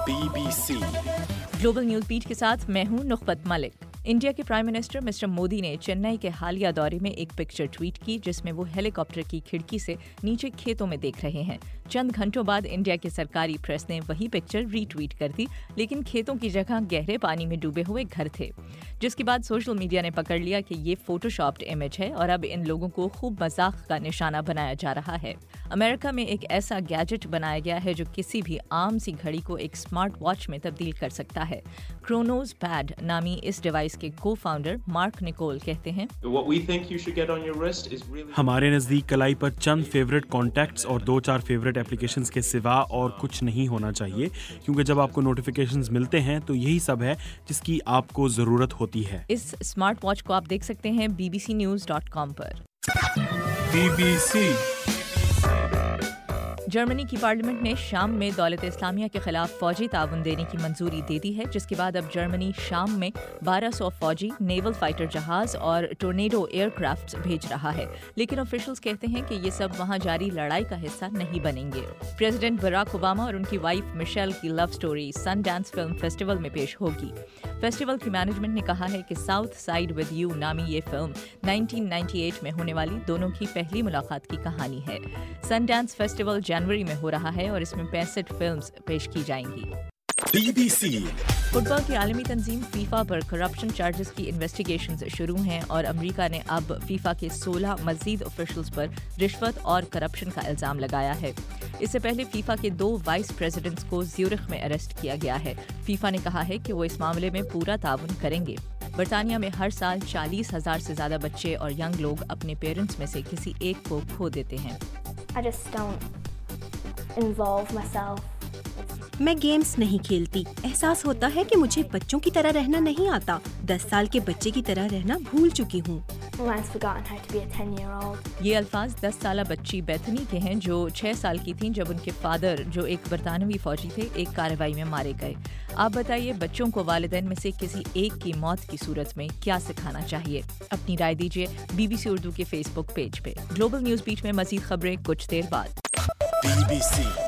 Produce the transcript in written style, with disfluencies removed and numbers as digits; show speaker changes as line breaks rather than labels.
BBC
global news beat के साथ मैं हूं नुखबत मलिक। इंडिया के प्राइम मिनिस्टर मिस्टर मोदी ने चेन्नई के हालिया दौरे में एक पिक्चर ट्वीट की जिसमें वो हेलीकॉप्टर की खिड़की से नीचे खेतों में देख रहे हैं। चंद घंटों बाद इंडिया के सरकारी प्रेस ने वही पिक्चर रीट्वीट कर दी, लेकिन खेतों की जगह गहरे पानी में डूबे हुए घर थे, जिसके बाद सोशल मीडिया ने पकड़ लिया कि ये फोटोशॉप्ड इमेज है और अब इन लोगों को खूब मजाक का निशाना बनाया जा रहा है। अमेरिका में एक ऐसा गैजेट बनाया गया है जो किसी भी आम सी घड़ी को एक स्मार्ट वॉच में तब्दील कर सकता है। क्रोनोस पैड नामी इस डिवाइस के को फाउंडर मार्क निकोल कहते हैं,
हमारे नजदीक कलाई पर चंद फेवरेट कॉन्टैक्ट्स और 2-4 फेवरेट एप्लीकेशंस के सिवा और कुछ नहीं होना चाहिए, क्योंकि जब आपको नोटिफिकेशंस मिलते हैं तो यही सब है जिसकी आपको जरूरत होती है।
इस स्मार्ट वॉच को आप देख सकते हैं bbcnews.com पर।
BBC
जर्मनी की पार्लियामेंट ने शाम में दौलत इस्लामिया के खिलाफ फौजी ताउन देने की मंजूरी दे दी है, जिसके बाद अब जर्मनी शाम में 1200 फौजी नेवल फाइटर जहाज और टोर्नेडो एयरक्राफ्ट भेज रहा है, लेकिन ऑफिशियल्स कहते हैं कि ये सब वहां जारी लड़ाई का हिस्सा नहीं बनेंगे। प्रेसिडेंट बराक ओबामा और उनकी वाइफ मिशेल की love story Sundance film festival में पेश होगी। फेस्टिवल की मैनेजमेंट ने कहा है कि साउथ साइड विद यू नामी ये फिल्म 1998 में होने वाली दोनों की पहली मुलाकात की कहानी है। सनडांस फेस्टिवल जनवरी में हो रहा है और इसमें 65 फिल्म्स पेश की जाएंगी।
BBC
फुटबॉल की आलमी तंजीम फीफा पर करप्शन चार्जेस की इन्वेस्टिगेशंस शुरू हैं और अमेरिका ने अब फीफा के 16 मजीद ऑफिशियल्स पर रिश्वत और करप्शन का इल्जाम लगाया है। इससे पहले फीफा के 2 वाइस प्रेसिडेंट्स को ज्यूरिख में अरेस्ट किया गया है। फीफा ने कहा है कि वो इस मामले में पूरा ताउन करेंगे। बर्तानिया में हर साल 40,000 से ज्यादा बच्चे और यंग लोग अपने पेरेंट्स में से किसी एक को खो देते हैं।
मैं गेम्स नहीं खेलती। एहसास होता है कि मुझे बच्चों की तरह रहना नहीं आता। 10 साल के बच्चे की तरह रहना भूल चुकी हूँ।
ये अल्फाज 10 साला बच्ची बेथनी के हैं जो 6 साल की थीं जब उनके फादर, जो एक बरतानवी फौजी थे, एक कार्रवाई में मारे गए। आप बताइए, बच्चों को वालिदैन में से किसी एक की मौत की सूरत में क्या सिखाना चाहिए? अपनी राय दीजिए BBC उर्दू के फेसबुक पेज पे। ग्लोबल न्यूज बीट में मजीद खबरें कुछ देर बाद।
BBC